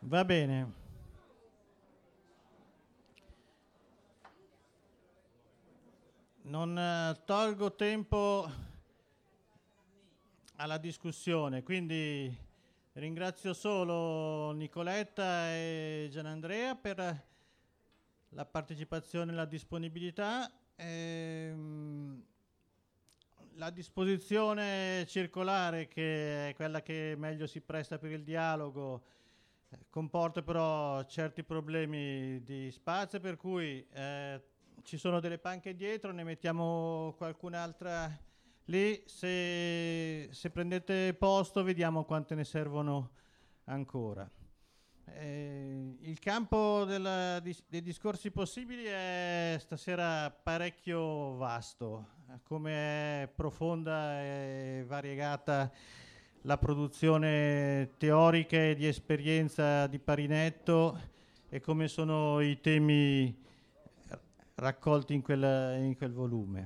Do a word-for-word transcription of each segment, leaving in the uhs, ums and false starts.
Va bene. Non eh, tolgo tempo alla discussione, quindi ringrazio solo Nicoletta e Gianandrea per la partecipazione e la disponibilità. Ehm, la disposizione circolare, che è quella che meglio si presta per il dialogo, comporta però certi problemi di spazio, per cui eh, ci sono delle panche dietro, ne mettiamo qualcun'altra lì. Se, se prendete posto vediamo quante ne servono ancora. Eh, il campo della, di, dei discorsi possibili è stasera parecchio vasto, come è profonda e variegata la produzione teorica e di esperienza di Parinetto e come sono i temi raccolti in quel, in quel volume.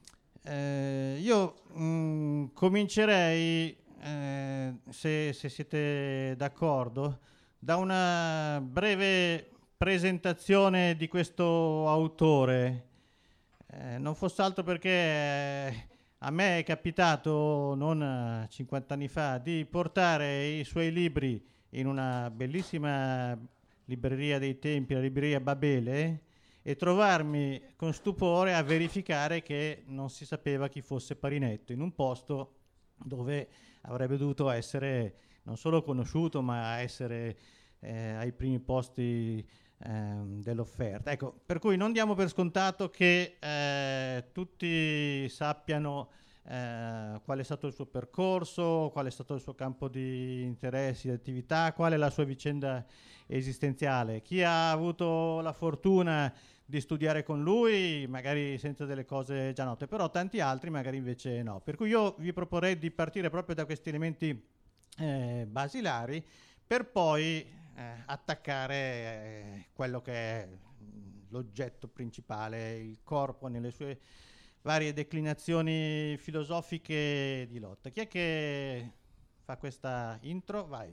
Eh, io mh, comincerei, eh, se, se siete d'accordo, da una breve presentazione di questo autore, eh, non fosse altro perché eh, a me è capitato non cinquanta anni fa di portare i suoi libri in una bellissima libreria dei tempi, la libreria Babele, e trovarmi con stupore a verificare che non si sapeva chi fosse Parinetto, in un posto dove avrebbe dovuto essere non solo conosciuto, ma essere eh, ai primi posti eh, dell'offerta. Ecco, per cui non diamo per scontato che eh, tutti sappiano eh, qual è stato il suo percorso, qual è stato il suo campo di interessi, di attività, qual è la sua vicenda esistenziale. Chi ha avuto la fortuna di studiare con lui, magari senza delle cose già note, però tanti altri magari invece no. Per cui io vi proporrei di partire proprio da questi elementi eh, basilari, per poi eh, attaccare eh, quello che è l'oggetto principale, il corpo nelle sue varie declinazioni filosofiche di lotta. Chi è che fa questa intro? Vai.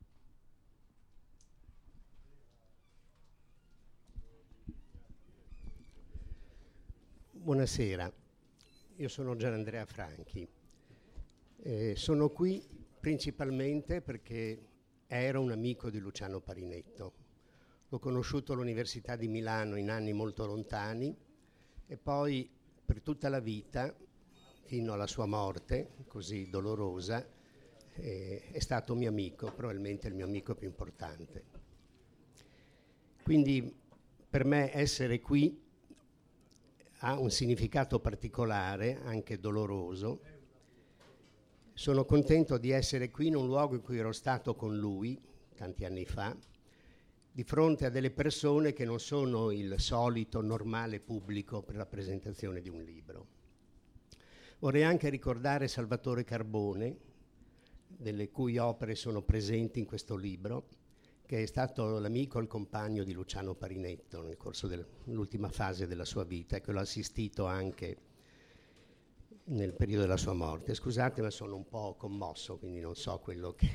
Buonasera, io sono Gianandrea Franchi. Eh, sono qui principalmente perché ero un amico di Luciano Parinetto. L'ho conosciuto all'Università di Milano in anni molto lontani e poi per tutta la vita, fino alla sua morte, così dolorosa, eh, è stato mio amico, probabilmente il mio amico più importante. Quindi per me essere qui ha un significato particolare, anche doloroso. Sono contento di essere qui in un luogo in cui ero stato con lui, tanti anni fa, di fronte a delle persone che non sono il solito normale pubblico per la presentazione di un libro. Vorrei anche ricordare Salvatore Carbone, delle cui opere sono presenti in questo libro, che è stato l'amico e il compagno di Luciano Parinetto nel corso dell'ultima fase della sua vita e che l'ho assistito anche nel periodo della sua morte. Scusate, ma sono un po' commosso, quindi non so quello che,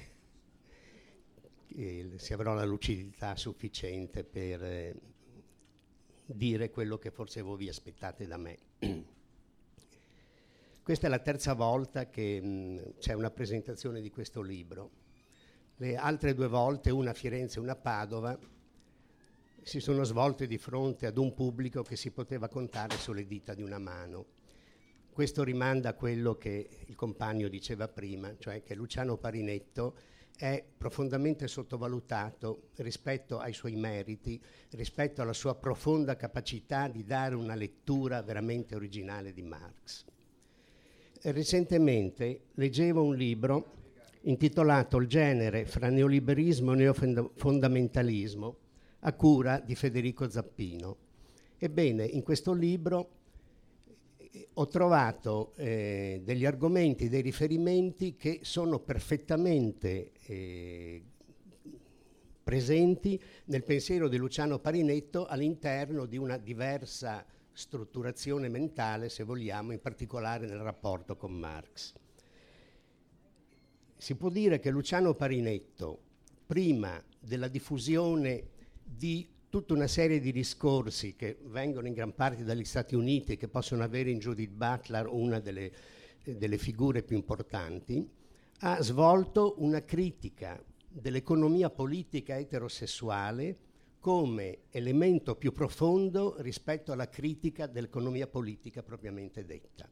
che se avrò la lucidità sufficiente per eh, dire quello che forse voi vi aspettate da me. Questa è la terza volta che mh, c'è una presentazione di questo libro. Le altre due volte, una a Firenze e una a Padova, si sono svolte di fronte ad un pubblico che si poteva contare sulle dita di una mano. Questo rimanda a quello che il compagno diceva prima, cioè che Luciano Parinetto è profondamente sottovalutato rispetto ai suoi meriti, rispetto alla sua profonda capacità di dare una lettura veramente originale di Marx. Recentemente leggevo un libro intitolato Il genere fra neoliberismo e neofondamentalismo, a cura di Federico Zappino. Ebbene, in questo libro eh, ho trovato eh, degli argomenti, dei riferimenti che sono perfettamente eh, presenti nel pensiero di Luciano Parinetto all'interno di una diversa strutturazione mentale, se vogliamo, in particolare nel rapporto con Marx. Si può dire che Luciano Parinetto, prima della diffusione di tutta una serie di discorsi che vengono in gran parte dagli Stati Uniti e che possono avere in Judith Butler una delle, eh, delle figure più importanti, ha svolto una critica dell'economia politica eterosessuale come elemento più profondo rispetto alla critica dell'economia politica propriamente detta.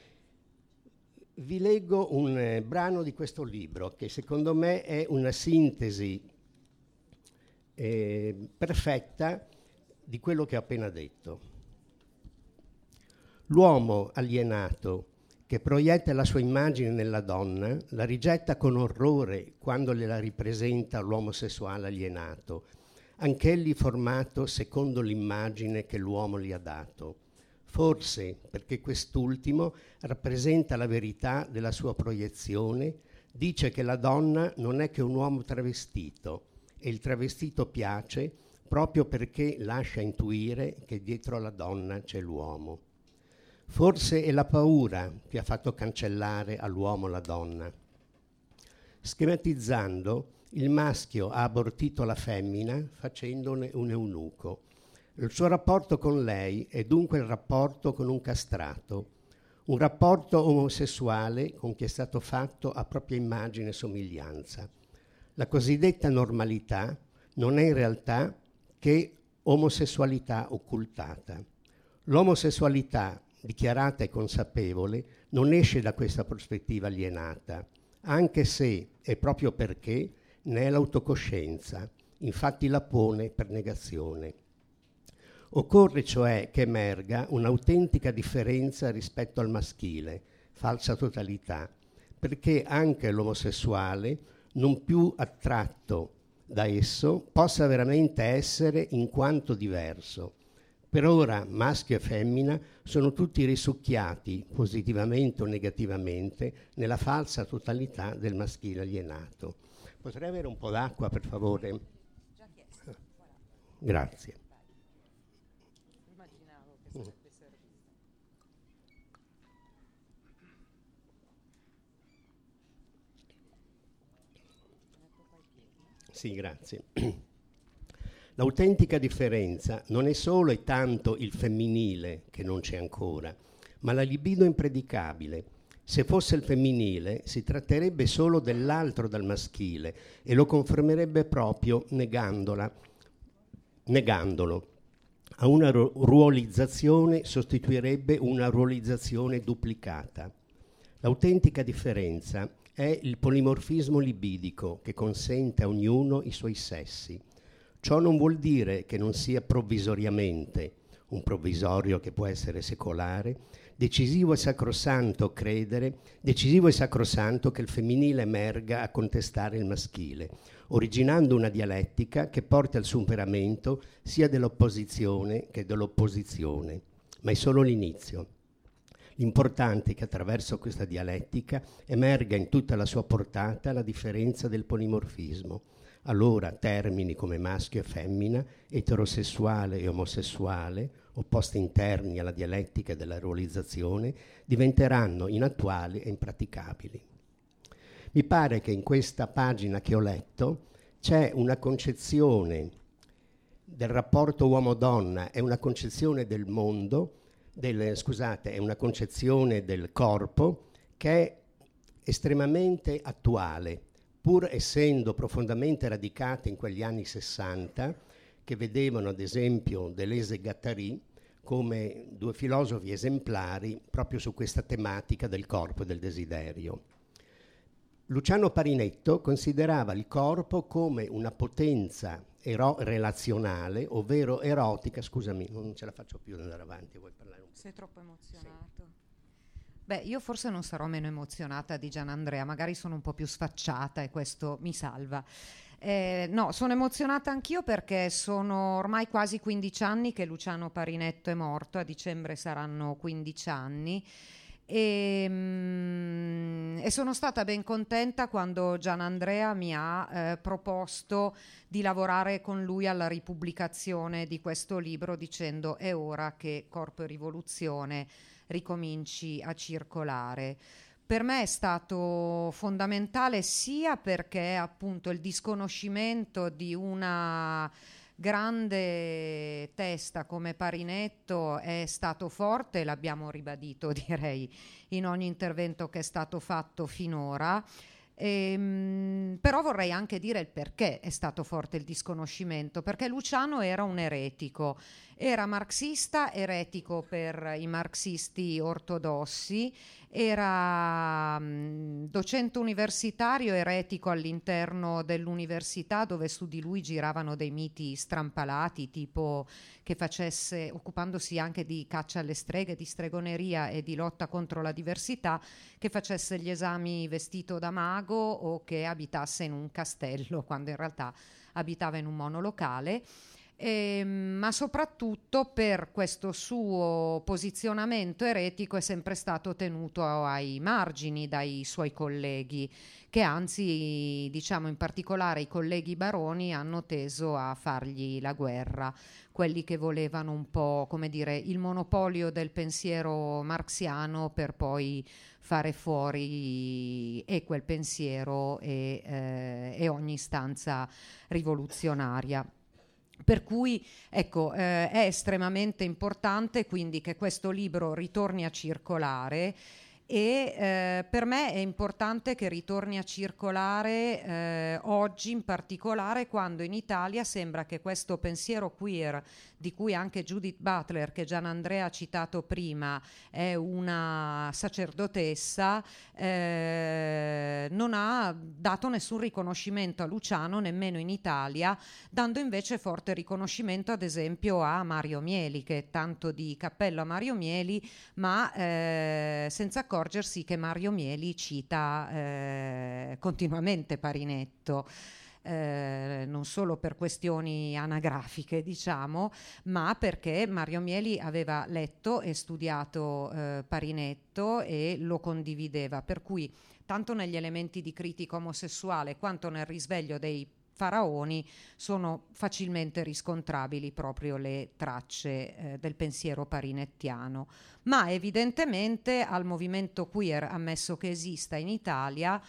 Vi leggo un eh, brano di questo libro che secondo me è una sintesi eh, perfetta di quello che ho appena detto. L'uomo alienato che proietta la sua immagine nella donna la rigetta con orrore quando le la rappresenta l'omosessuale alienato, anch'egli formato secondo l'immagine che l'uomo gli ha dato. Forse perché quest'ultimo rappresenta la verità della sua proiezione, dice che la donna non è che un uomo travestito e il travestito piace proprio perché lascia intuire che dietro alla donna c'è l'uomo. Forse è la paura che ha fatto cancellare all'uomo la donna. Schematizzando, il maschio ha abortito la femmina facendone un eunuco. Il suo rapporto con lei è dunque il rapporto con un castrato, un rapporto omosessuale con chi è stato fatto a propria immagine e somiglianza. La cosiddetta normalità non è in realtà che omosessualità occultata. L'omosessualità dichiarata e consapevole non esce da questa prospettiva alienata, anche se e proprio perché ne è l'autocoscienza, infatti la pone per negazione. Occorre cioè che emerga un'autentica differenza rispetto al maschile, falsa totalità, perché anche l'omosessuale, non più attratto da esso, possa veramente essere in quanto diverso. Per ora maschio e femmina sono tutti risucchiati, positivamente o negativamente, nella falsa totalità del maschile alienato. Potrei avere un po' d'acqua, per favore? Già chiesto. Grazie. Immaginavo che sarebbe servito. Sì, grazie. L'autentica differenza non è solo e tanto il femminile, che non c'è ancora, ma la libido impredicabile. Se fosse il femminile, si tratterebbe solo dell'altro dal maschile e lo confermerebbe proprio negandola, negandolo. A una ru- ruolizzazione sostituirebbe una ruolizzazione duplicata. L'autentica differenza è il polimorfismo libidico che consente a ognuno i suoi sessi. Ciò non vuol dire che non sia provvisoriamente, un provvisorio che può essere secolare, decisivo e sacrosanto credere, decisivo e sacrosanto che il femminile emerga a contestare il maschile, originando una dialettica che porti al superamento sia dell'opposizione che dell'opposizione. Ma è solo l'inizio. L'importante è che attraverso questa dialettica emerga in tutta la sua portata la differenza del polimorfismo. Allora termini come maschio e femmina, eterosessuale e omosessuale, opposti interni alla dialettica della ruolizzazione, diventeranno inattuali e impraticabili. Mi pare che in questa pagina che ho letto c'è una concezione del rapporto uomo-donna, è una concezione del mondo, del, scusate, è una concezione del corpo che è estremamente attuale, pur essendo profondamente radicate in quegli anni sessanta, che vedevano ad esempio Deleuze e Guattari come due filosofi esemplari proprio su questa tematica del corpo e del desiderio. Luciano Parinetto considerava il corpo come una potenza ero- relazionale, ovvero erotica. Scusami, non ce la faccio più ad andare avanti, vuoi parlare un po'? Sei troppo emozionato. Sì. Beh, io forse non sarò meno emozionata di Gianandrea, magari sono un po' più sfacciata e questo mi salva. Eh, no, sono emozionata anch'io perché sono ormai quasi quindici anni che Luciano Parinetto è morto, a dicembre saranno quindici anni. E, mm, e sono stata ben contenta quando Gianandrea mi ha eh, proposto di lavorare con lui alla ripubblicazione di questo libro, dicendo è ora che Corpo e Rivoluzione ricominci a circolare. per me è stato fondamentale sia perché appunto il disconoscimento di una grande testa come Parinetto è stato forte, l'abbiamo ribadito direi in ogni intervento che è stato fatto finora. Ehm, però vorrei anche dire il perché è stato forte il disconoscimento, perché Luciano era un eretico, era marxista, eretico per i marxisti ortodossi, era mh, docente universitario, eretico all'interno dell'università, dove su di lui giravano dei miti strampalati, tipo che facesse, occupandosi anche di caccia alle streghe, di stregoneria e di lotta contro la diversità, che facesse gli esami vestito da mago o che abitasse in un castello, quando in realtà abitava in un monolocale. Eh, ma soprattutto per questo suo posizionamento eretico è sempre stato tenuto ai margini dai suoi colleghi, che anzi, diciamo in particolare i colleghi baroni, hanno teso a fargli la guerra, quelli che volevano un po', come dire, il monopolio del pensiero marxiano per poi fare fuori e quel pensiero e, eh, e ogni istanza rivoluzionaria. Per cui ecco, eh, è estremamente importante quindi che questo libro ritorni a circolare e eh, per me è importante che ritorni a circolare eh, oggi in particolare, quando in Italia sembra che questo pensiero queer, di cui anche Judith Butler, che Gianandrea ha citato prima, è una sacerdotessa, eh, non ha dato nessun riconoscimento a Luciano, nemmeno in Italia, dando invece forte riconoscimento ad esempio a Mario Mieli, che tanto di cappello a Mario Mieli, ma eh, senza accorgersi che Mario Mieli cita eh, continuamente Parinetto. Eh, non solo per questioni anagrafiche, diciamo, ma perché Mario Mieli aveva letto e studiato eh, Parinetto e lo condivideva, per cui tanto negli elementi di critica omosessuale quanto nel risveglio dei faraoni sono facilmente riscontrabili proprio le tracce eh, del pensiero parinettiano. Ma evidentemente al movimento queer, ammesso che esista in Italia,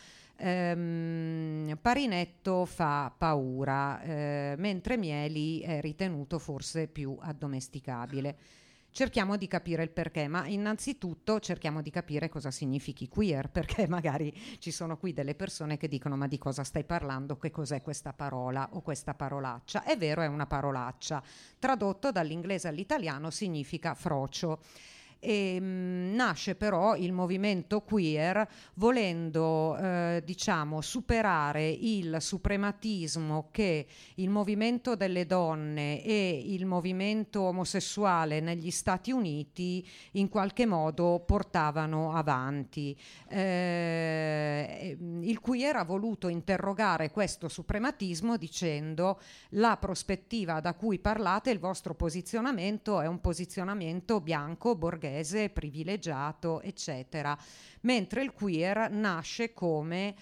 ehm, Parinetto fa paura, eh, mentre Mieli è ritenuto forse più addomesticabile. Cerchiamo di capire il perché, ma innanzitutto cerchiamo di capire cosa significhi queer, perché magari ci sono qui delle persone che dicono: ma di cosa stai parlando, che cos'è questa parola o questa parolaccia? È vero, è una parolaccia, tradotto dall'inglese all'italiano significa frocio. E, mh, nasce però il movimento queer volendo eh, diciamo superare il suprematismo che il movimento delle donne e il movimento omosessuale negli Stati Uniti in qualche modo portavano avanti. Eh, il queer ha voluto interrogare questo suprematismo dicendo: la prospettiva da cui parlate, il vostro posizionamento è un posizionamento bianco, borghese, privilegiato, eccetera, mentre il queer nasce come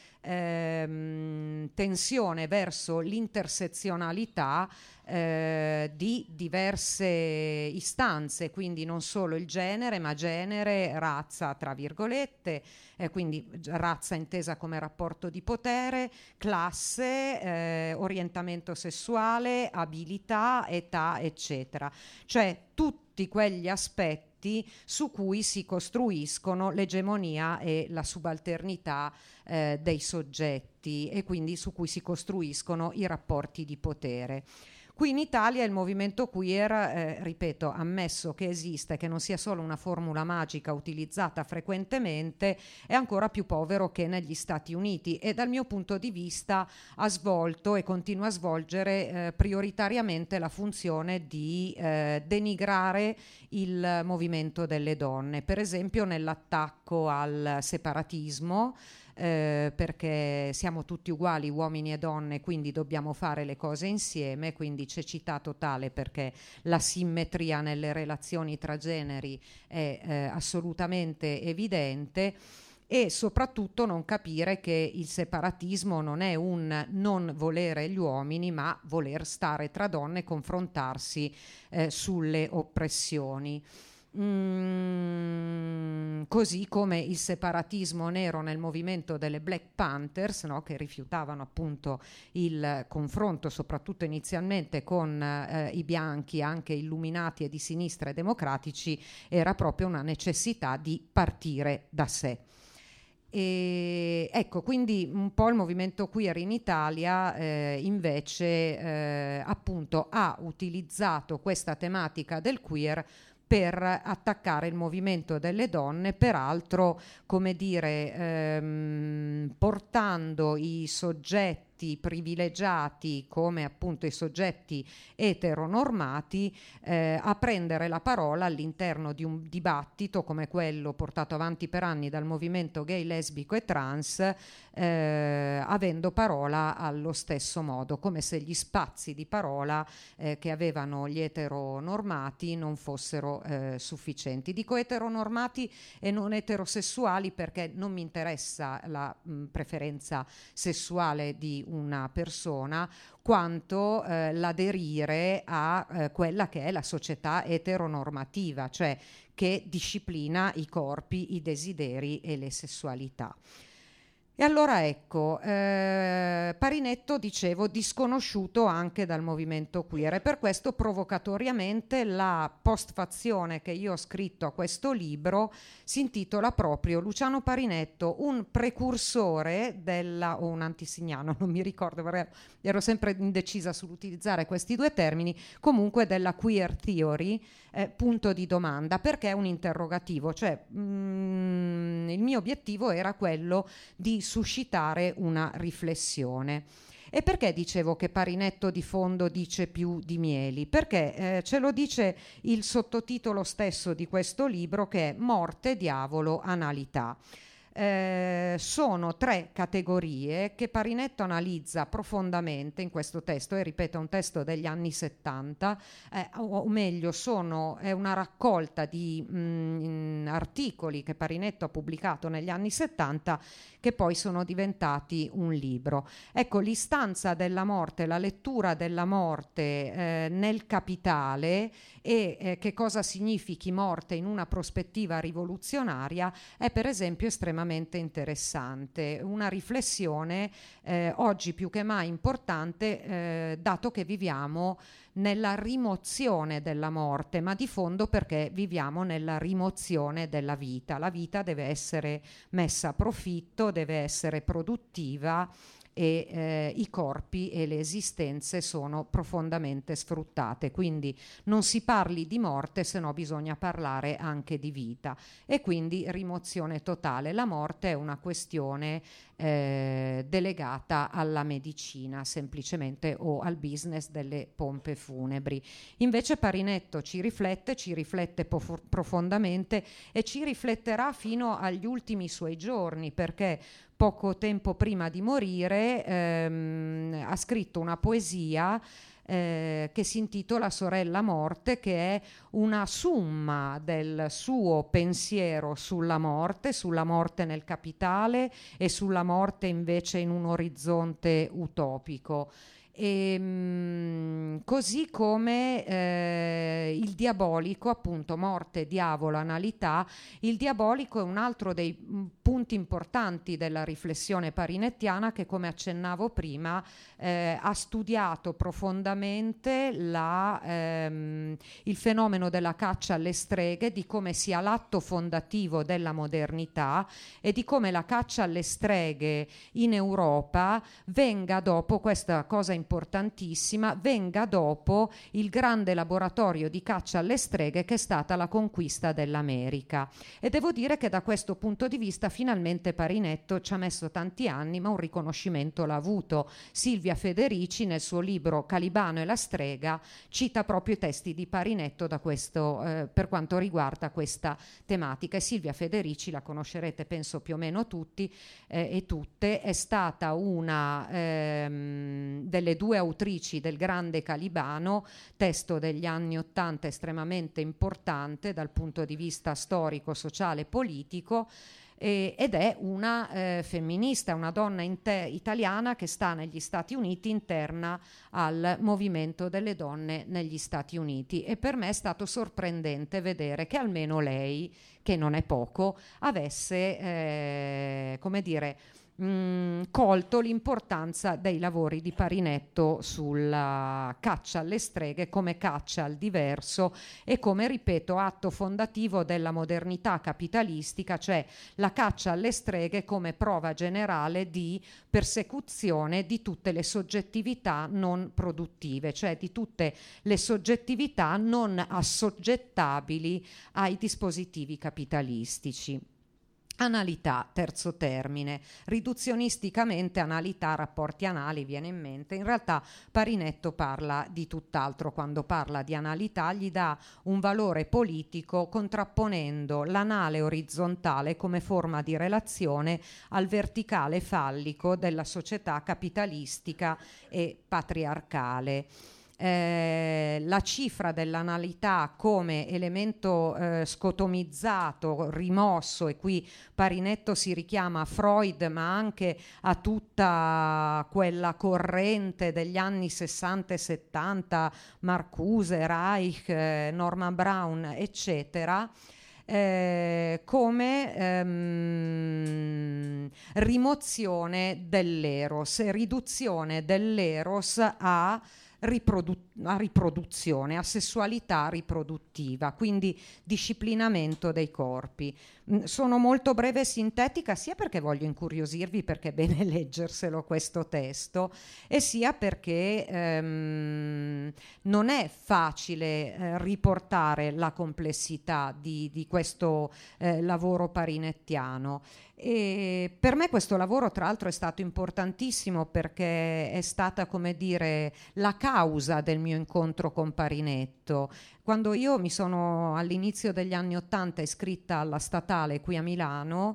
ehm, tensione verso l'intersezionalità eh, di diverse istanze, quindi non solo il genere, ma genere, razza, tra virgolette, eh, quindi razza intesa come rapporto di potere, classe, eh, orientamento sessuale, abilità, età, eccetera, cioè tutti quegli aspetti su cui si costruiscono l'egemonia e la subalternità eh, dei soggetti e quindi su cui si costruiscono i rapporti di potere. Qui in Italia il movimento queer, eh, ripeto, ammesso che esista e che non sia solo una formula magica utilizzata frequentemente, è ancora più povero che negli Stati Uniti e dal mio punto di vista ha svolto e continua a svolgere eh, prioritariamente la funzione di eh, denigrare il movimento delle donne, per esempio nell'attacco al separatismo, Eh, perché siamo tutti uguali, uomini e donne, quindi dobbiamo fare le cose insieme, quindi cecità totale perché la simmetria nelle relazioni tra generi è eh, assolutamente evidente, e soprattutto non capire che il separatismo non è un non volere gli uomini, ma voler stare tra donne e confrontarsi eh, sulle oppressioni. mm, così come il separatismo nero nel movimento delle Black Panthers, no, che rifiutavano appunto il confronto soprattutto inizialmente con eh, i bianchi, anche illuminati e di sinistra e democratici, era proprio una necessità di partire da sé. E ecco, quindi un po' il movimento queer in Italia eh, invece eh, appunto ha utilizzato questa tematica del queer per attaccare il movimento delle donne, peraltro, come dire, ehm, portando i soggetti privilegiati come appunto i soggetti eteronormati eh, a prendere la parola all'interno di un dibattito come quello portato avanti per anni dal movimento gay, lesbico e trans, eh, avendo parola allo stesso modo, come se gli spazi di parola eh, che avevano gli eteronormati non fossero eh, sufficienti. Dico eteronormati e non eterosessuali perché non mi interessa la mh, preferenza sessuale di una persona quanto eh, l'aderire a eh, quella che è la società eteronormativa, cioè che disciplina i corpi, i desideri e le sessualità. E allora ecco, eh, Parinetto, dicevo, disconosciuto anche dal movimento queer, e per questo provocatoriamente la postfazione che io ho scritto a questo libro si intitola proprio Luciano Parinetto, un precursore della, o un antisignano, non mi ricordo, perché ero sempre indecisa sull'utilizzare questi due termini, comunque della queer theory, eh, punto di domanda, perché è un interrogativo, cioè mh, il mio obiettivo era quello di suscitare una riflessione. E perché dicevo che Parinetto di fondo dice più di Mieli? Perché eh, ce lo dice il sottotitolo stesso di questo libro, che è Morte, Diavolo, Analità. Eh, sono tre categorie che Parinetto analizza profondamente in questo testo, e ripeto è un testo degli anni settanta, eh, o, o meglio sono, è una raccolta di mh, articoli che Parinetto ha pubblicato negli anni settanta che poi sono diventati un libro. Ecco, l'istanza della morte, la lettura della morte eh, nel Capitale e eh, che cosa significhi morte in una prospettiva rivoluzionaria è per esempio estremamente interessante, una riflessione eh, oggi più che mai importante eh, dato che viviamo nella rimozione della morte, ma di fondo perché viviamo nella rimozione della vita. La vita deve essere messa a profitto, deve essere produttiva e eh, i corpi e le esistenze sono profondamente sfruttate, quindi non si parli di morte, se no bisogna parlare anche di vita, e quindi rimozione totale. La morte è una questione eh, delegata alla medicina semplicemente, o al business delle pompe funebri. Invece Parinetto ci riflette, ci riflette pof- profondamente e ci rifletterà fino agli ultimi suoi giorni, perché poco tempo prima di morire ehm, ha scritto una poesia eh, che si intitola Sorella Morte, che è una summa del suo pensiero sulla morte, sulla morte nel Capitale e sulla morte invece in un orizzonte utopico. E, mh, così come eh, il diabolico, appunto morte, diavolo, analità. Il diabolico è un altro dei mh, punti importanti della riflessione parinettiana, che come accennavo prima eh, ha studiato profondamente la, ehm, il fenomeno della caccia alle streghe, di come sia l'atto fondativo della modernità e di come la caccia alle streghe in Europa venga dopo, questa cosa importante importantissima, venga dopo il grande laboratorio di caccia alle streghe che è stata la conquista dell'America. E devo dire che da questo punto di vista finalmente Parinetto ci ha messo tanti anni, ma un riconoscimento l'ha avuto. Silvia Federici nel suo libro Calibano e la strega cita proprio i testi di Parinetto da questo, eh, per quanto riguarda questa tematica. E Silvia Federici la conoscerete penso più o meno tutti eh, e tutte, è stata una ehm, delle due autrici del Grande Calibano, testo degli anni Ottanta estremamente importante dal punto di vista storico, sociale e politico, e, ed è una eh, femminista, una donna inte- italiana che sta negli Stati Uniti, interna al movimento delle donne negli Stati Uniti, e per me è stato sorprendente vedere che almeno lei, che non è poco, avesse eh, come dire mh, colto l'importanza dei lavori di Parinetto sulla caccia alle streghe come caccia al diverso e come, ripeto, atto fondativo della modernità capitalistica, cioè la caccia alle streghe come prova generale di persecuzione di tutte le soggettività non produttive, cioè di tutte le soggettività non assoggettabili ai dispositivi capitalistici. Analità, terzo termine, riduzionisticamente analità, rapporti anali viene in mente. In realtà Parinetto parla di tutt'altro quando parla di analità, gli dà un valore politico contrapponendo l'anale orizzontale come forma di relazione al verticale fallico della società capitalistica e patriarcale. Eh, la cifra dell'analità come elemento eh, scotomizzato, rimosso, e qui Parinetto si richiama a Freud ma anche a tutta quella corrente degli anni sessanta e settanta, Marcuse, Reich, eh, Norman Brown, eccetera, Eh, come ehm, rimozione dell'eros, riduzione dell'eros a Riprodu- a riproduzione, a sessualità riproduttiva, quindi disciplinamento dei corpi. Mm, sono molto breve e sintetica sia perché voglio incuriosirvi, perché è bene leggerselo questo testo, e sia perché ehm, non è facile eh, riportare la complessità di, di questo eh, lavoro parinettiano. E per me questo lavoro tra l'altro è stato importantissimo perché è stata, come dire, la causa del mio incontro con Parinetto. Quando io mi sono all'inizio degli anni Ottanta iscritta alla statale qui a Milano,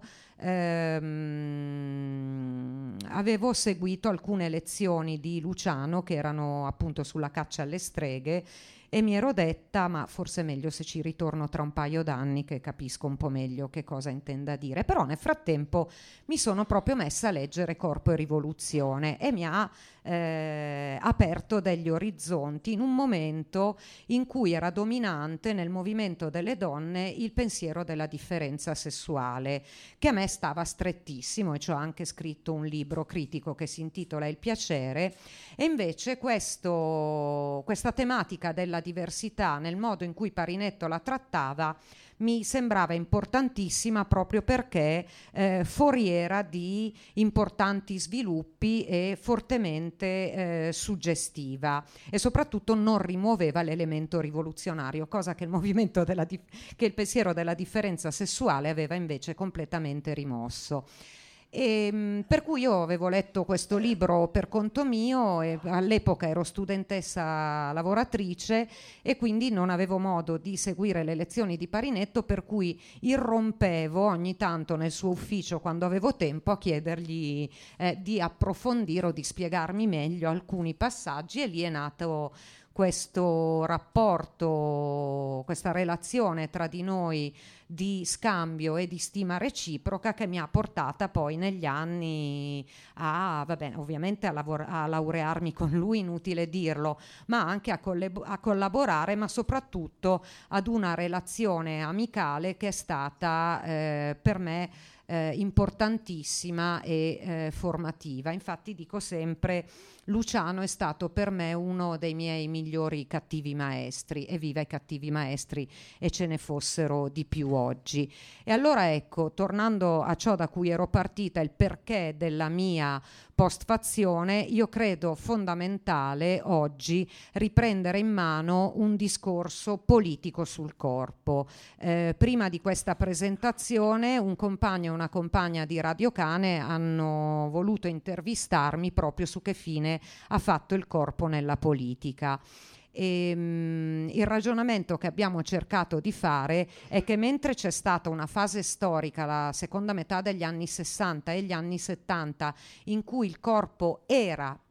ehm, avevo seguito alcune lezioni di Luciano che erano appunto sulla caccia alle streghe, e mi ero detta, ma forse è meglio se ci ritorno tra un paio d'anni che capisco un po' meglio che cosa intenda dire. Però nel frattempo mi sono proprio messa a leggere Corpo e Rivoluzione e mi ha eh, aperto degli orizzonti in un momento in cui era dominante nel movimento delle donne il pensiero della differenza sessuale, che a me stava strettissimo, e ci ho anche scritto un libro critico che si intitola Il piacere. E invece questo, questa tematica della diversità nel modo in cui Parinetto la trattava mi sembrava importantissima proprio perché eh, foriera di importanti sviluppi e fortemente eh, suggestiva, e soprattutto non rimuoveva l'elemento rivoluzionario, cosa che il movimento della dif- che il pensiero della differenza sessuale aveva invece completamente rimosso. E, per cui io avevo letto questo libro per conto mio, e all'epoca ero studentessa lavoratrice e quindi non avevo modo di seguire le lezioni di Parinetto, per cui irrompevo ogni tanto nel suo ufficio quando avevo tempo a chiedergli eh, di approfondire o di spiegarmi meglio alcuni passaggi, e lì è nato questo rapporto, questa relazione tra di noi di scambio e di stima reciproca, che mi ha portata poi negli anni a, vabbè, ovviamente a, lavor- a laurearmi con lui, inutile dirlo, ma anche a, collab- a collaborare, ma soprattutto ad una relazione amicale che è stata eh, per me Eh, importantissima e eh, formativa. Infatti dico sempre, Luciano è stato per me uno dei miei migliori cattivi maestri, e viva i cattivi maestri e ce ne fossero di più oggi. E allora ecco, tornando a ciò da cui ero partita, il perché della mia postfazione, io credo fondamentale oggi riprendere in mano un discorso politico sul corpo. Eh, prima di questa presentazione un compagno e una compagna di Radio Cane hanno voluto intervistarmi proprio su che fine ha fatto il corpo nella politica. E, um, il ragionamento che abbiamo cercato di fare è che mentre c'è stata una fase storica, la seconda metà degli anni sessanta e gli anni settanta, in cui il corpo era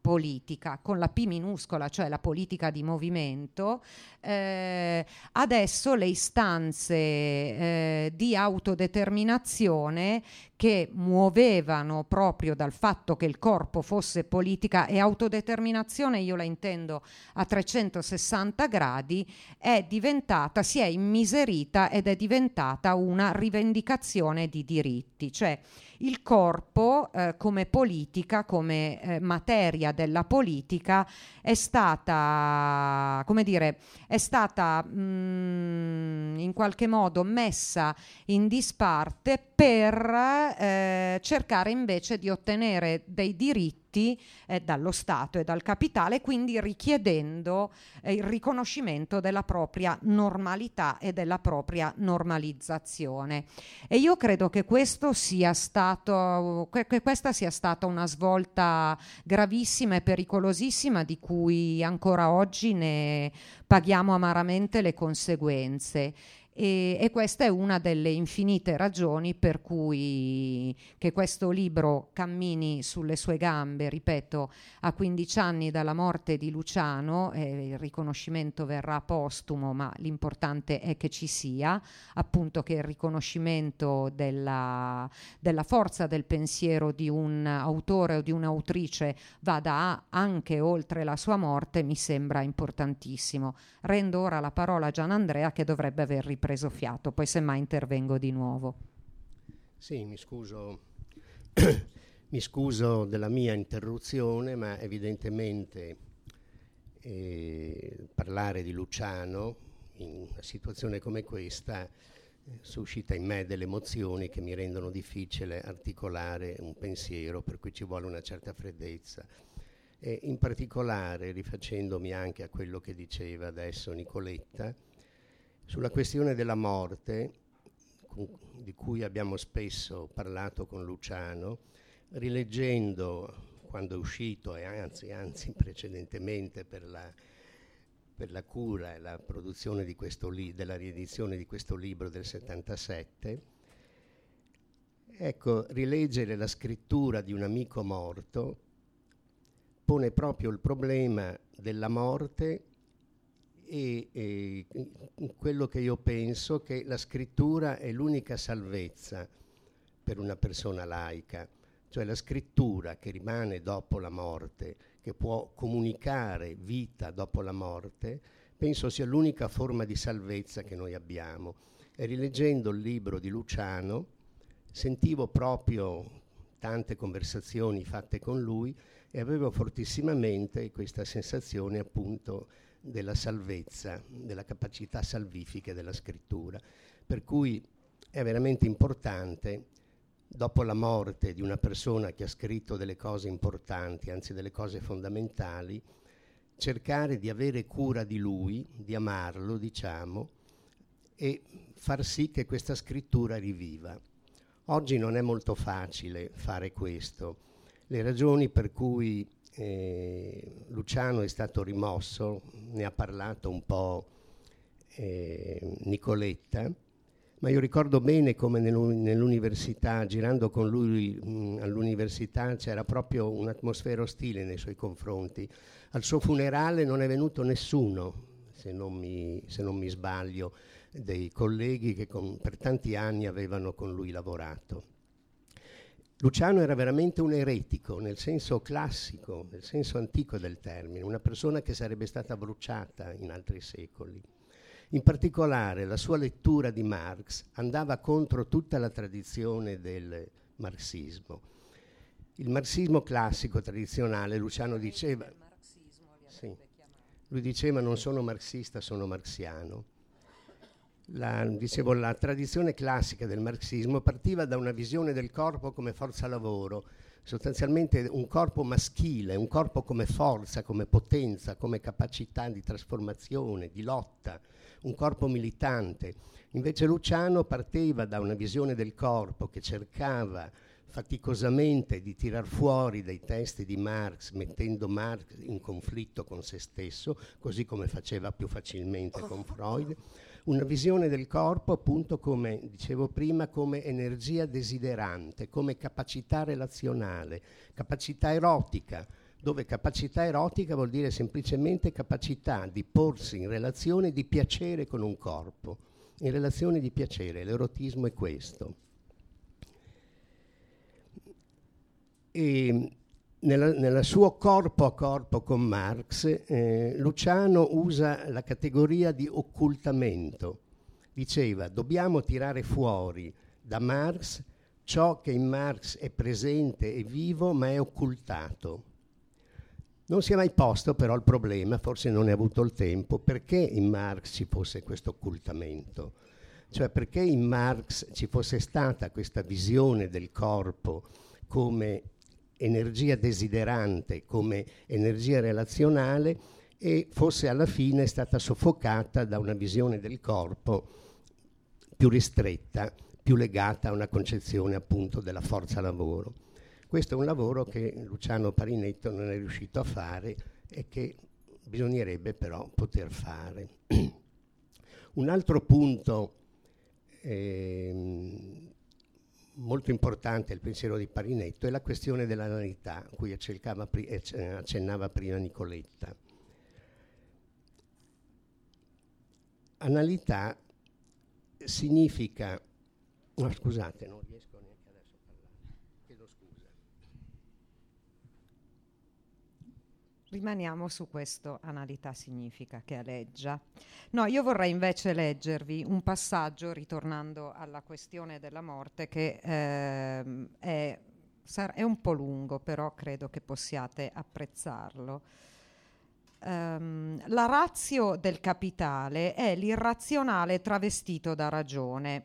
politica, con la P minuscola, cioè la politica di movimento, eh, adesso le istanze eh, di autodeterminazione che muovevano proprio dal fatto che il corpo fosse politica, e autodeterminazione io la intendo a trecentosessanta gradi, è diventata, si è immiserita ed è diventata una rivendicazione di diritti, cioè il corpo eh, come politica, come eh, materia della politica è stata, come dire, è stata mh, in qualche modo messa in disparte per eh, cercare invece di ottenere dei diritti eh, dallo Stato e dal capitale, quindi richiedendo eh, il riconoscimento della propria normalità e della propria normalizzazione. E io credo che questo sia stato, che questa sia stata una svolta gravissima e pericolosissima di cui ancora oggi ne paghiamo amaramente le conseguenze. E, e questa è una delle infinite ragioni per cui che questo libro cammini sulle sue gambe, ripeto, a quindici anni dalla morte di Luciano. Eh, il riconoscimento verrà postumo, ma l'importante è che ci sia, appunto, che il riconoscimento della, della forza del pensiero di un autore o di un'autrice vada anche oltre la sua morte mi sembra importantissimo. Rendo ora la parola a Gianandrea, che dovrebbe aver ripreso fiato, poi semmai intervengo di nuovo. Sì, mi scuso, mi scuso della mia interruzione, ma evidentemente eh, parlare di Luciano in una situazione come questa eh, suscita in me delle emozioni che mi rendono difficile articolare un pensiero, per cui ci vuole una certa freddezza. E in particolare, rifacendomi anche a quello che diceva adesso Nicoletta, sulla questione della morte, cu- di cui abbiamo spesso parlato con Luciano, rileggendo quando è uscito, e anzi, anzi precedentemente per la, per la cura e la produzione di questo li- della riedizione di questo libro del settantasette, ecco, rileggere la scrittura di un amico morto pone proprio il problema della morte e, e quello che io penso che la scrittura è l'unica salvezza per una persona laica, cioè la scrittura che rimane dopo la morte, che può comunicare vita dopo la morte, penso sia l'unica forma di salvezza che noi abbiamo. E rileggendo il libro di Luciano sentivo proprio tante conversazioni fatte con lui e avevo fortissimamente questa sensazione appunto della salvezza, della capacità salvifica della scrittura. Per cui è veramente importante, dopo la morte di una persona che ha scritto delle cose importanti, anzi delle cose fondamentali, cercare di avere cura di lui, di amarlo, diciamo, e far sì che questa scrittura riviva. Oggi non è molto facile fare questo. Le ragioni per cui eh, Luciano è stato rimosso, ne ha parlato un po' eh, Nicoletta, ma io ricordo bene come nell'università, girando con lui mh, all'università, c'era proprio un'atmosfera ostile nei suoi confronti. Al suo funerale non è venuto nessuno, se non mi, se non mi sbaglio, dei colleghi che con, per tanti anni avevano con lui lavorato. Luciano era veramente un eretico, nel senso classico, nel senso antico del termine, una persona che sarebbe stata bruciata in altri secoli. In particolare la sua lettura di Marx andava contro tutta la tradizione del marxismo. Il marxismo classico, tradizionale, Luciano diceva, sì, lui diceva non sono marxista, sono marxiano. La, dicevo, la tradizione classica del marxismo partiva da una visione del corpo come forza lavoro, sostanzialmente un corpo maschile, un corpo come forza, come potenza, come capacità di trasformazione, di lotta, un corpo militante. Invece Luciano partiva da una visione del corpo che cercava faticosamente di tirar fuori dai testi di Marx, mettendo Marx in conflitto con se stesso, così come faceva più facilmente con Freud, una visione del corpo appunto come, dicevo prima, come energia desiderante, come capacità relazionale, capacità erotica, dove capacità erotica vuol dire semplicemente capacità di porsi in relazione di piacere con un corpo, in relazione di piacere. L'erotismo è questo. E nella, nella suo corpo a corpo con Marx, eh, Luciano usa la categoria di occultamento. Diceva: dobbiamo tirare fuori da Marx ciò che in Marx è presente e vivo, ma è occultato. Non si è mai posto però il problema, forse non ne ha avuto il tempo, perché in Marx ci fosse questo occultamento, cioè perché in Marx ci fosse stata questa visione del corpo come energia desiderante, come energia relazionale, e fosse alla fine stata soffocata da una visione del corpo più ristretta, più legata a una concezione appunto della forza lavoro. Questo è un lavoro che Luciano Parinetto non è riuscito a fare e che bisognerebbe però poter fare. Un altro punto eh, molto importante del pensiero di Parinetto è la questione dell'analità, a cui accennava prima Nicoletta. Analità significa... No, scusate, non riesco neanche adesso a parlare. Chiedo scusa. Rimaniamo su questo analità significa che aleggia. No, io vorrei invece leggervi un passaggio, ritornando alla questione della morte, che ehm, è, sar- è un po' lungo, però credo che possiate apprezzarlo. Um, la ratio del capitale è l'irrazionale travestito da ragione,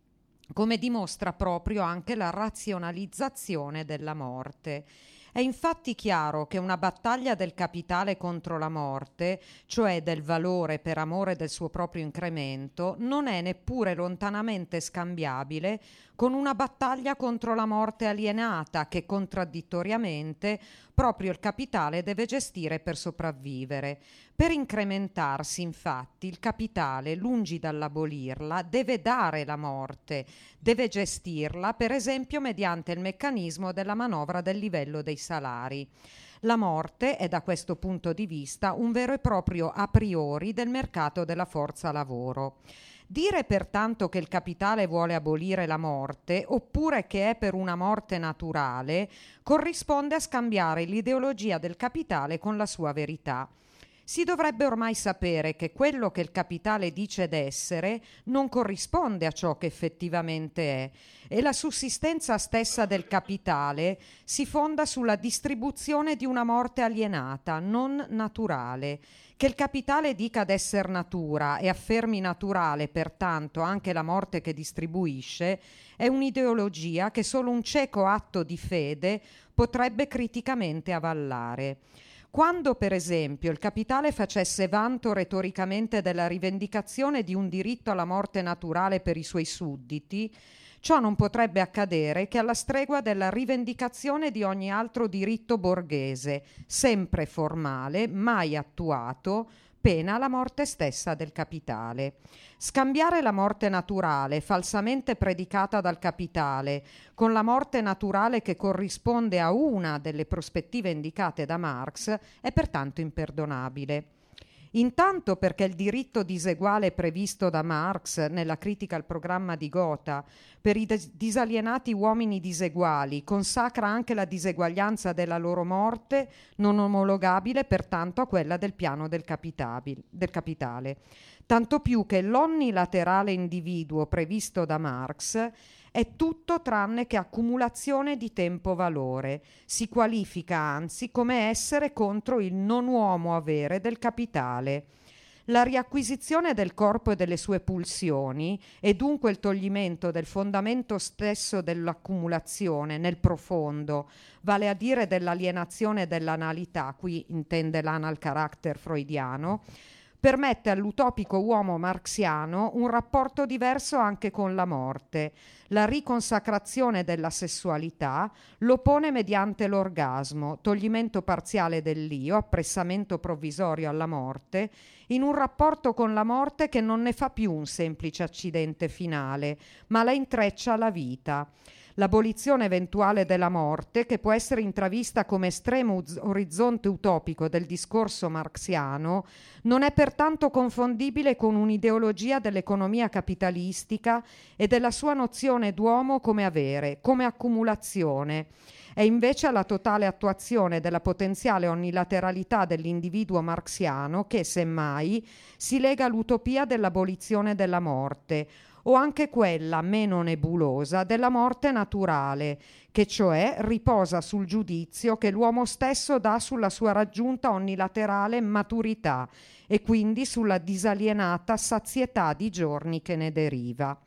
come dimostra proprio anche la razionalizzazione della morte. È infatti chiaro che una battaglia del capitale contro la morte, cioè del valore per amore del suo proprio incremento, non è neppure lontanamente scambiabile con una battaglia contro la morte alienata che contraddittoriamente proprio il capitale deve gestire per sopravvivere. Per incrementarsi, infatti, il capitale, lungi dall'abolirla, deve dare la morte, deve gestirla, per esempio mediante il meccanismo della manovra del livello dei salari. La morte è da questo punto di vista un vero e proprio a priori del mercato della forza lavoro. Dire pertanto che il capitale vuole abolire la morte, oppure che è per una morte naturale, corrisponde a scambiare l'ideologia del capitale con la sua verità. Si dovrebbe ormai sapere che quello che il capitale dice d'essere non corrisponde a ciò che effettivamente è, e la sussistenza stessa del capitale si fonda sulla distribuzione di una morte alienata, non naturale. Che il capitale dica d'esser natura e affermi naturale, pertanto, anche la morte che distribuisce, è un'ideologia che solo un cieco atto di fede potrebbe criticamente avallare. Quando, per esempio, il capitale facesse vanto retoricamente della rivendicazione di un diritto alla morte naturale per i suoi sudditi, ciò non potrebbe accadere che alla stregua della rivendicazione di ogni altro diritto borghese, sempre formale, mai attuato, pena la morte stessa del capitale. Scambiare la morte naturale, falsamente predicata dal capitale, con la morte naturale che corrisponde a una delle prospettive indicate da Marx, è pertanto imperdonabile. Intanto perché il diritto diseguale previsto da Marx nella critica al programma di Gotha per i dis- disalienati uomini diseguali consacra anche la diseguaglianza della loro morte, non omologabile pertanto a quella del piano del, del capitale. Tanto più che l'onnilaterale individuo previsto da Marx è tutto tranne che accumulazione di tempo-valore. Si qualifica anzi come essere contro il non uomo avere del capitale. La riacquisizione del corpo e delle sue pulsioni, e dunque il toglimento del fondamento stesso dell'accumulazione nel profondo, vale a dire dell'alienazione e dell'analità, qui intende l'anal character freudiano, permette all'utopico uomo marxiano un rapporto diverso anche con la morte. La riconsacrazione della sessualità lo pone mediante l'orgasmo, toglimento parziale dell'io, appressamento provvisorio alla morte, in un rapporto con la morte che non ne fa più un semplice accidente finale, ma la intreccia alla vita. L'abolizione eventuale della morte, che può essere intravista come estremo uz- orizzonte utopico del discorso marxiano, non è pertanto confondibile con un'ideologia dell'economia capitalistica e della sua nozione d'uomo come avere, come accumulazione. È invece alla totale attuazione della potenziale onnilateralità dell'individuo marxiano che, semmai, si lega all'utopia dell'abolizione della morte, o anche quella meno nebulosa della morte naturale, che cioè riposa sul giudizio che l'uomo stesso dà sulla sua raggiunta onnilaterale maturità e quindi sulla disalienata sazietà di giorni che ne deriva.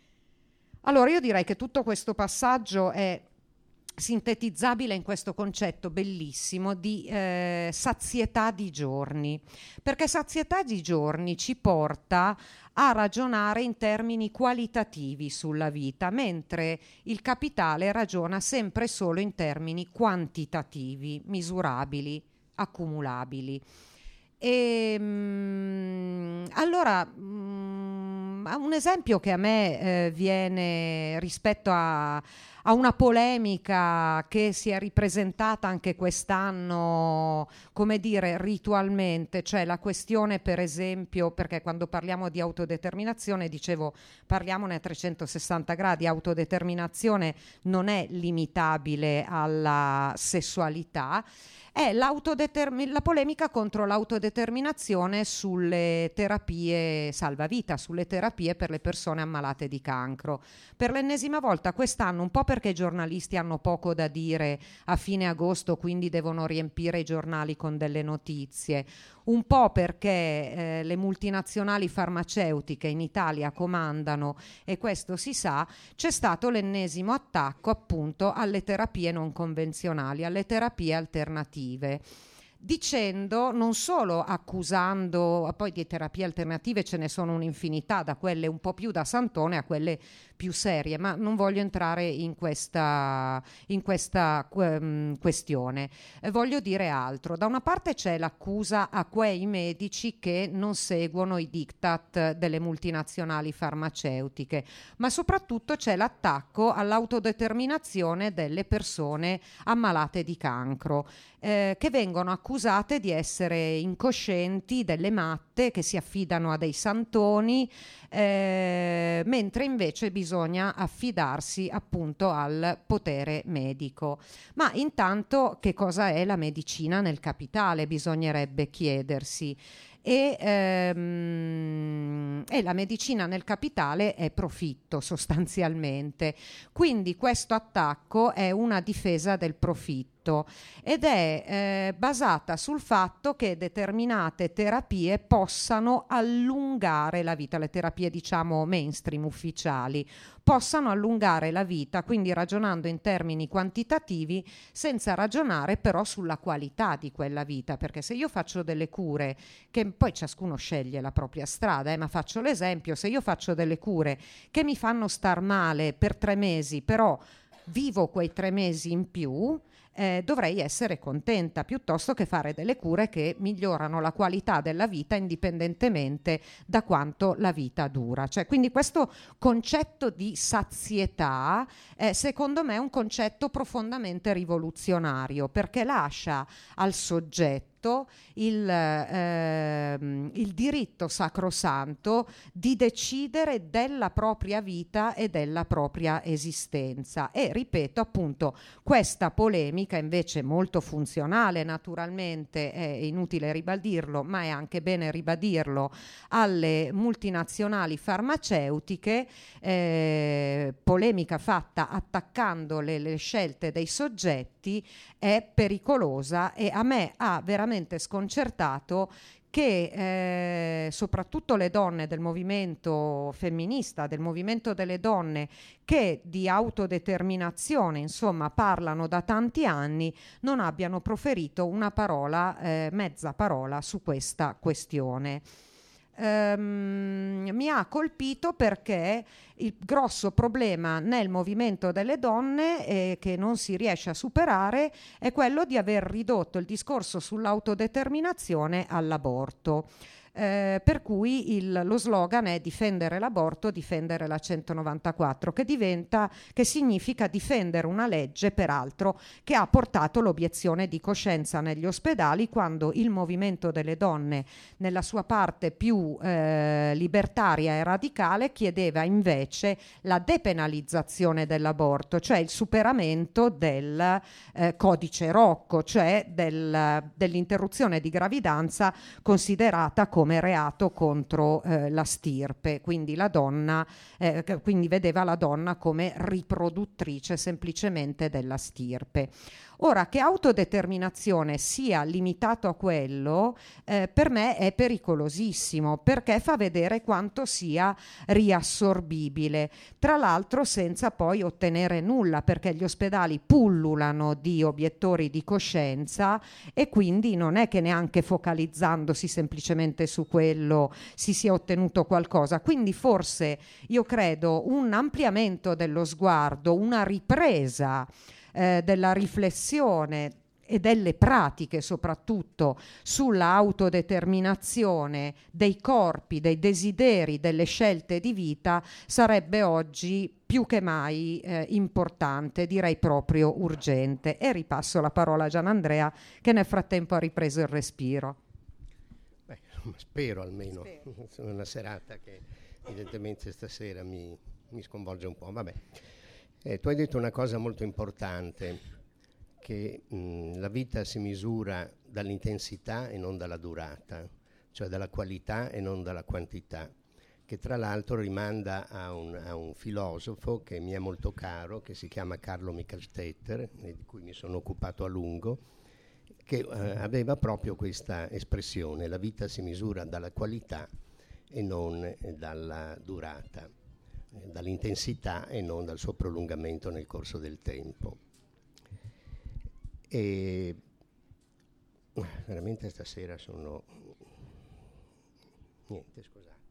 Allora io direi che tutto questo passaggio è sintetizzabile in questo concetto bellissimo di eh, sazietà di giorni, perché sazietà di giorni ci porta a ragionare in termini qualitativi sulla vita, mentre il capitale ragiona sempre solo in termini quantitativi, misurabili, accumulabili. E, mh, allora, mh, un esempio che a me eh, viene rispetto a, a una polemica che si è ripresentata anche quest'anno, come dire, ritualmente, cioè la questione, per esempio, perché quando parliamo di autodeterminazione, dicevo, parliamone a trecentosessanta gradi, autodeterminazione non è limitabile alla sessualità, è l'autodetermi- la polemica contro l'autodeterminazione sulle terapie salvavita, sulle terapie per le persone ammalate di cancro. Per l'ennesima volta quest'anno, un po' perché i giornalisti hanno poco da dire a fine agosto, quindi devono riempire i giornali con delle notizie, un po' perché eh, le multinazionali farmaceutiche in Italia comandano, e questo si sa, c'è stato l'ennesimo attacco appunto alle terapie non convenzionali, alle terapie alternative, dicendo, non solo accusando, poi di terapie alternative ce ne sono un'infinità, da quelle un po' più da santone a quelle più serie, ma non voglio entrare in questa, in questa um, questione. Eh, voglio dire altro. Da una parte c'è l'accusa a quei medici che non seguono i diktat delle multinazionali farmaceutiche, ma soprattutto c'è l'attacco all'autodeterminazione delle persone ammalate di cancro, eh, che vengono accusate di essere incoscienti, delle matte che si affidano a dei santoni, eh, mentre invece bisogna affidarsi appunto al potere medico. Ma intanto che cosa è la medicina nel capitale? Bisognerebbe chiedersi. E, ehm, e la medicina nel capitale è profitto sostanzialmente, quindi questo attacco è una difesa del profitto ed è eh, basata sul fatto che determinate terapie possano allungare la vita, le terapie diciamo mainstream ufficiali possano allungare la vita, quindi ragionando in termini quantitativi senza ragionare però sulla qualità di quella vita, perché se io faccio delle cure, che poi ciascuno sceglie la propria strada, eh, ma faccio l'esempio, se io faccio delle cure che mi fanno star male per tre mesi, però vivo quei tre mesi in più, eh, dovrei essere contenta piuttosto che fare delle cure che migliorano la qualità della vita indipendentemente da quanto la vita dura. Cioè, quindi questo concetto di sazietà eh, secondo me è un concetto profondamente rivoluzionario, perché lascia al soggetto Il, ehm, il diritto sacrosanto di decidere della propria vita e della propria esistenza. E ripeto appunto, questa polemica invece molto funzionale, naturalmente è inutile ribadirlo, ma è anche bene ribadirlo, alle multinazionali farmaceutiche, eh, polemica fatta attaccando le, le scelte dei soggetti, è pericolosa e a me ha veramente sconcertato che eh, soprattutto le donne del movimento femminista, del movimento delle donne che di autodeterminazione insomma parlano da tanti anni, non abbiano proferito una parola, eh, mezza parola su questa questione. Um, mi ha colpito perché il grosso problema nel movimento delle donne eh, che non si riesce a superare è quello di aver ridotto il discorso sull'autodeterminazione all'aborto. Eh, per cui il, lo slogan è difendere l'aborto, difendere la centonovantaquattro, che diventa, che significa difendere una legge, peraltro, che ha portato l'obiezione di coscienza negli ospedali, quando il movimento delle donne, nella sua parte più eh, libertaria e radicale, chiedeva invece la depenalizzazione dell'aborto, cioè il superamento del eh, codice Rocco, cioè del, dell'interruzione di gravidanza considerata come come reato contro eh, la stirpe, quindi la donna, eh, quindi vedeva la donna come riproduttrice semplicemente della stirpe. Ora, che autodeterminazione sia limitato a quello, eh, per me è pericolosissimo, perché fa vedere quanto sia riassorbibile, tra l'altro senza poi ottenere nulla, perché gli ospedali pullulano di obiettori di coscienza e quindi non è che neanche focalizzandosi semplicemente su quello si sia ottenuto qualcosa. Quindi forse io credo un ampliamento dello sguardo, una ripresa eh, della riflessione e delle pratiche soprattutto sulla autodeterminazione dei corpi, dei desideri, delle scelte di vita sarebbe oggi più che mai eh, importante, direi proprio urgente. E ripasso la parola a Gianandrea, che nel frattempo ha ripreso il respiro. Beh, spero almeno. Spero. Sono una serata che evidentemente stasera mi, mi sconvolge un po'. Vabbè. Eh, tu hai detto una cosa molto importante, che mh, la vita si misura dall'intensità e non dalla durata, cioè dalla qualità e non dalla quantità, che tra l'altro rimanda a un, a un filosofo che mi è molto caro, che si chiama Carlo Michaelstetter, di cui mi sono occupato a lungo, che eh, aveva proprio questa espressione: la vita si misura dalla qualità e non eh, dalla durata, eh, dall'intensità e non dal suo prolungamento nel corso del tempo. E veramente stasera sono... Niente, scusate.